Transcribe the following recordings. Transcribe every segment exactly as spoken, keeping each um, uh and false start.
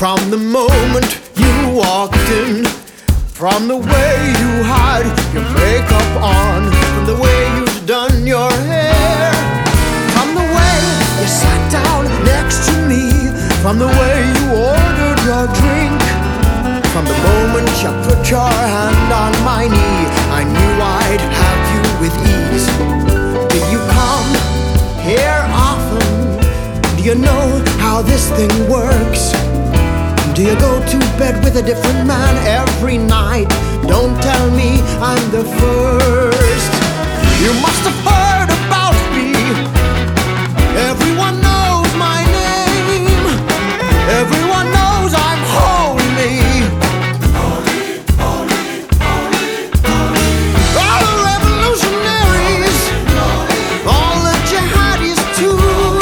From the moment you walked in, from the way you had your makeup on, from the way you'd done your hair, from the way you sat down next to me, from the way you ordered your drink, from the moment you put your hand on my knee, I knew I'd have you with ease. Do you come here often? Do you know how this thing works? Do you go to bed with a different man every night? Don't tell me I'm the first. You must have heard about me. Everyone knows my name. Everyone knows I'm holy. Holy, holy, holy, holy. All the revolutionaries, all the jihadis too.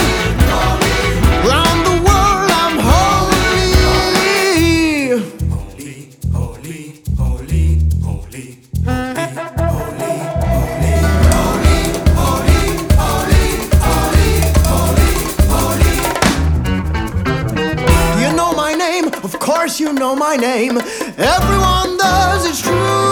Round the world I'm holy. Holy, holy, holy, holy, holy, holy, holy, holy, holy, holy, holy, holy. Do you know my name? Of course you know my name. Everyone does, it's true.